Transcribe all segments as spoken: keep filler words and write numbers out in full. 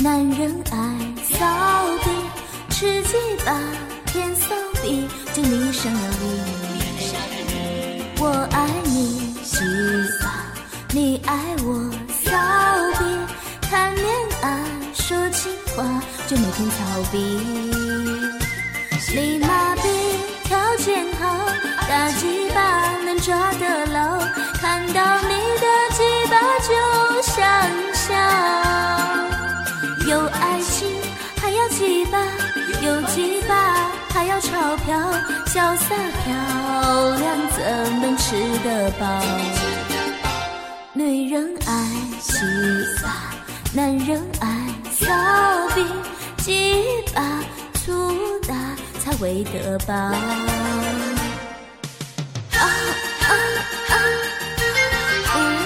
男人爱骚逼，吃鸡巴偏骚逼，就你生有力。我爱你鸡巴，你爱我骚逼，谈恋爱说情话，就每天操逼。你麻痹条件好，大鸡巴能抓得牢，看到你的鸡巴就想笑。有爱情还要鸡巴，有鸡巴还要钞票，潇洒漂亮怎能吃得饱？女人爱鸡巴，男人爱骚逼，鸡巴粗大才喂得饱。啊啊啊嗯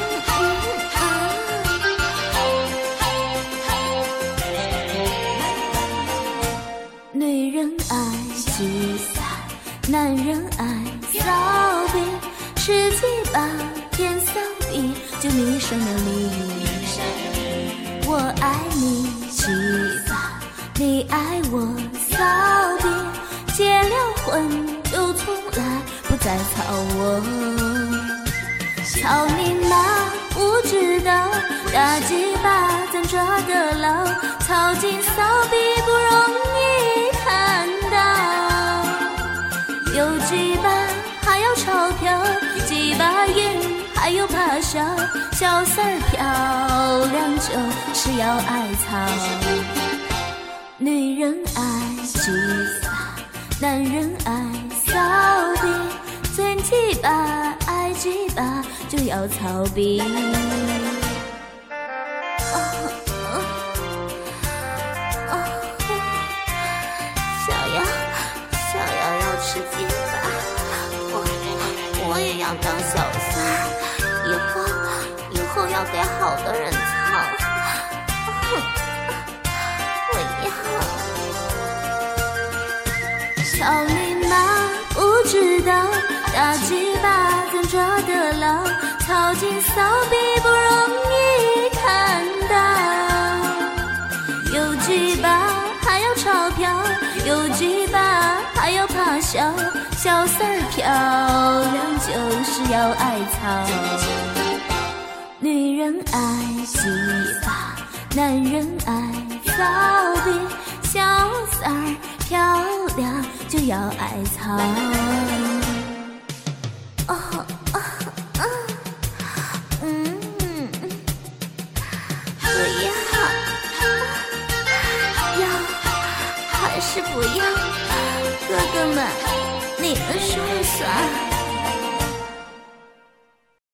女人爱鸡巴，男人爱骚逼，吃鸡巴偏骚逼，就你生的力。我爱你鸡巴，你爱我骚逼，结了婚就从来不再操我。操你妈不知道，大鸡巴怎抓得牢，操进骚逼不容易看到。有鸡巴还要钞票，鸡巴硬还有怕笑，小三儿漂亮就是要爱操。女人爱鸡巴，男人爱骚逼，嘴鸡巴爱鸡巴就要操逼。哦哦哦，小杨，小杨要吃鸡巴，我我也要当小三儿，以后以后要给好的人操。我要。操你妈不知道，大鸡巴怎抓得牢，操进骚逼不容易看到。有鸡巴还要钞票，有鸡巴还要怕笑，小三儿漂亮就是要爱操。女人爱鸡巴，男人爱骚逼，小三儿漂亮就要爱操。哦哦哦，嗯，不要，要还是不要？哥哥们，你们说了算。